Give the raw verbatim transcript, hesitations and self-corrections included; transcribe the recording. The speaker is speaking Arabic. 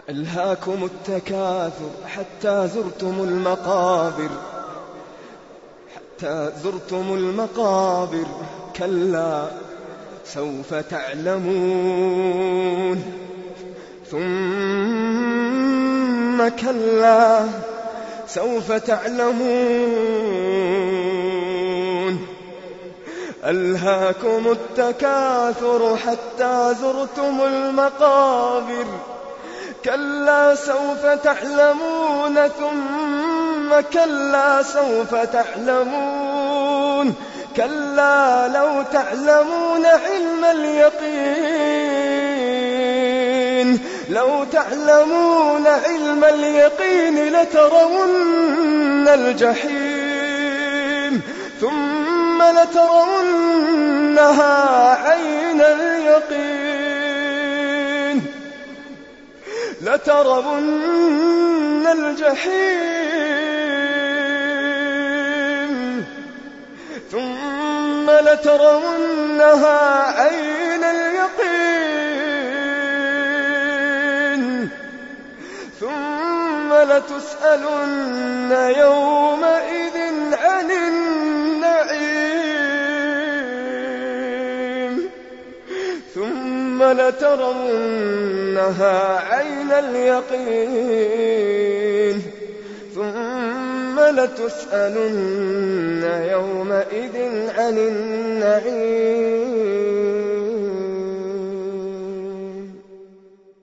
ألهاكم التكاثر حتى زرتم المقابر حتى زرتم المقابر كلا سوف تعلمون ثم كلا سوف تعلمون ألهاكم التكاثر حتى زرتم المقابر كلا سوف تعلمون ثم كلا سوف تعلمون كلا لو تعلمون علم اليقين لو تعلمون علم اليقين لترون الجحيم ثم لترونها عين اليقين لترون الجحيم ثم لترونها عين اليقين ثم لتسألن يومئذ عن النعيم ثم لترونها عين اليقين ثم لتسألن يومئذ عن النعيم.